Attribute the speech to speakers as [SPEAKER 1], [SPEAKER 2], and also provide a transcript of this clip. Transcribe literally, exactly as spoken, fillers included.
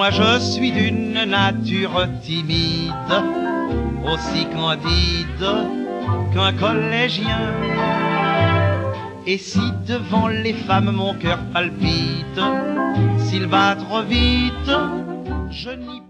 [SPEAKER 1] Moi je suis d'une nature timide, aussi candide qu'un collégien. Et si devant les femmes mon cœur palpite, s'il bat trop vite, je n'y